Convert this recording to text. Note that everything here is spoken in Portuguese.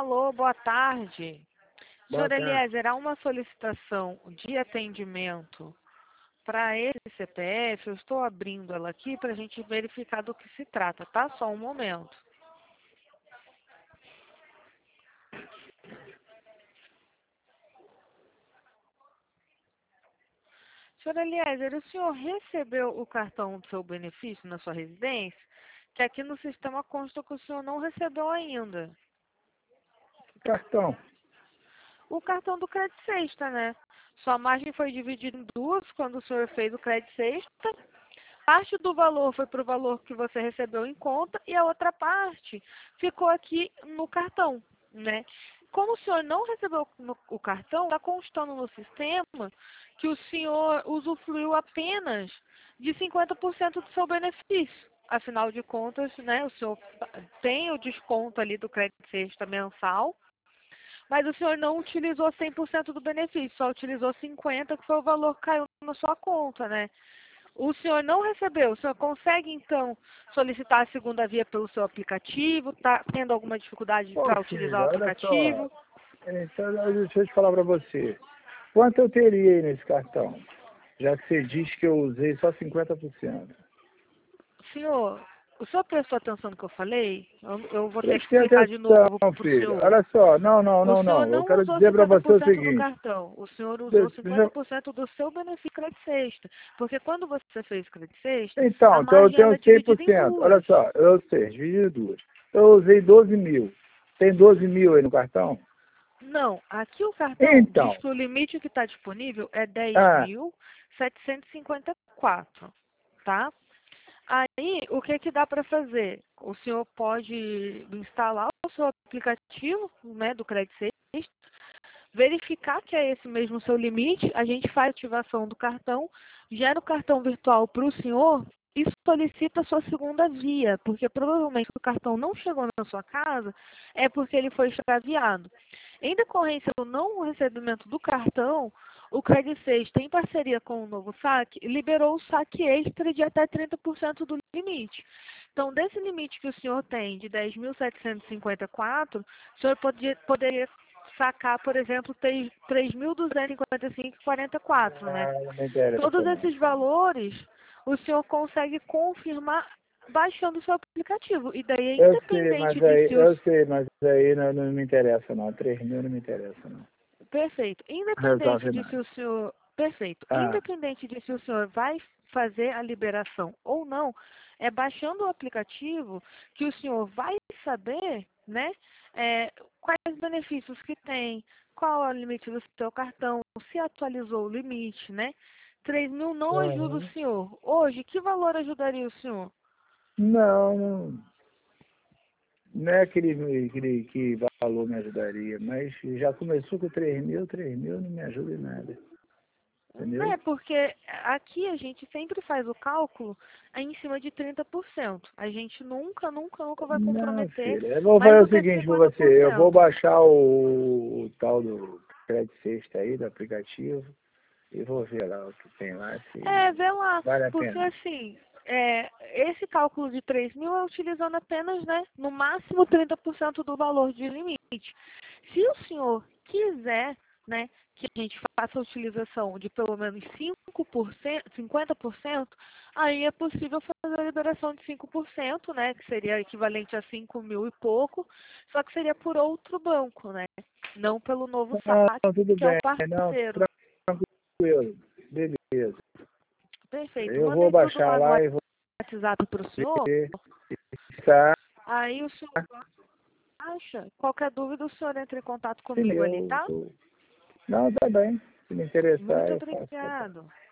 Alô, boa tarde. Boa Senhor tarde. Eliezer, há uma solicitação de atendimento para esse CPF. Eu estou abrindo ela aqui para a gente verificar do que se trata, tá? Só um momento. Senhor Eliezer, o senhor recebeu o cartão do seu benefício na sua residência? Que aqui no sistema consta que o senhor não recebeu ainda. Cartão. O cartão do Crédito Sexta, né? Sua margem foi dividida em duas quando o senhor fez o Crédito Sexta. Parte do valor foi para o valor que você recebeu em conta e a outra parte ficou aqui no cartão, né? Como o senhor não recebeu o cartão, está constando no sistema que o senhor usufruiu apenas de 50% do seu benefício. Afinal de contas, né, o senhor tem o desconto ali do Crédito Sexta mensal, mas o senhor não utilizou 100% do benefício, só utilizou 50%, que foi o valor que caiu na sua conta, né? O senhor não recebeu, o senhor consegue, então, solicitar a segunda via pelo seu aplicativo? Está tendo alguma dificuldade Pô, para utilizar o filha, olha só. aplicativo? Então, deixa eu te falar para você. Quanto eu teria aí nesse cartão? Já que você diz que eu usei só 50%. Senhor, o senhor prestou atenção no que eu falei? Eu vou ter que Preste explicar de novo atenção, para o filho. senhor. Olha só. Não, não, O não, senhor não. Eu não quero usou dizer para você o 50% do seguinte. cartão. O senhor usou Deixa- 50% do seu benefício Crédito Sexta. Porque quando você fez Crédito Sexta, a Então eu margem ela tenho é dividida em 100%. Olha duas. só, eu sei, dividi em duas. Eu usei 12 mil. Tem 12 mil aí no cartão? Não, aqui o cartão diz Então, que o limite que está disponível é ah, 10.754, tá? Aí, o que que dá para fazer? O senhor pode instalar o seu aplicativo, né, do Crédito Sexta, verificar que é esse mesmo o seu limite, a gente faz a ativação do cartão, gera o cartão virtual para o senhor e solicita a sua segunda via, porque provavelmente o cartão não chegou na sua casa, é porque ele foi extraviado. Em decorrência do não recebimento do cartão, o Credit Sexta, em parceria com o Novo Saque, liberou o saque extra de até 30% do limite. Então, desse limite que o senhor tem de 10.754, o senhor poderia sacar, por exemplo, 3.255,44, né? não me interessa Todos não. esses valores o senhor consegue confirmar baixando o seu aplicativo. E daí é Eu sei, independente de se os... mas aí não me interessa não. 3 mil não me interessa não. Perfeito. Independente Resolve de se nada. o senhor... Perfeito. Ah, Independente de se o senhor vai fazer a liberação ou não, é baixando o aplicativo que o senhor vai saber, né, quais benefícios que tem, qual é o limite do seu cartão, se atualizou o limite, né? 3.000 não ajuda o uhum. senhor. Hoje, que valor ajudaria o senhor? Não é aquele que valor me ajudaria, mas já começou com 3 mil não me ajuda em nada. Entendeu? É, porque aqui a gente sempre faz o cálculo em cima de 30%. A gente nunca vai Não, comprometer filha. Eu vou mais fazer do o que seguinte para você. Eu vou 50%. baixar o tal do Crédito Sexta aí, do aplicativo, e vou ver lá o que tem lá, É, se vê lá, vale a porque pena. assim, esse cálculo de 3.000 é utilizando apenas, né, no máximo 30% do valor de limite. Se o senhor quiser, né, que a gente faça a utilização de pelo menos 5%, 50%, aí é possível fazer a liberação de 5%, né, que seria equivalente a 5.000 e pouco, só que seria por outro banco, né, não pelo Novo Não, Saque, tudo que é o bem. Não, parceiro. tranquilo. Beleza. Perfeito. Eu vou Mandei tudo baixar lá no lá e vou WhatsApp para o senhor. ver. Tá. Aí o senhor acha. Qualquer dúvida, o senhor entra em contato Sim, comigo ali, tá? Não, tá bem. Se me interessar, Muito eu faço. Tá bom. obrigado.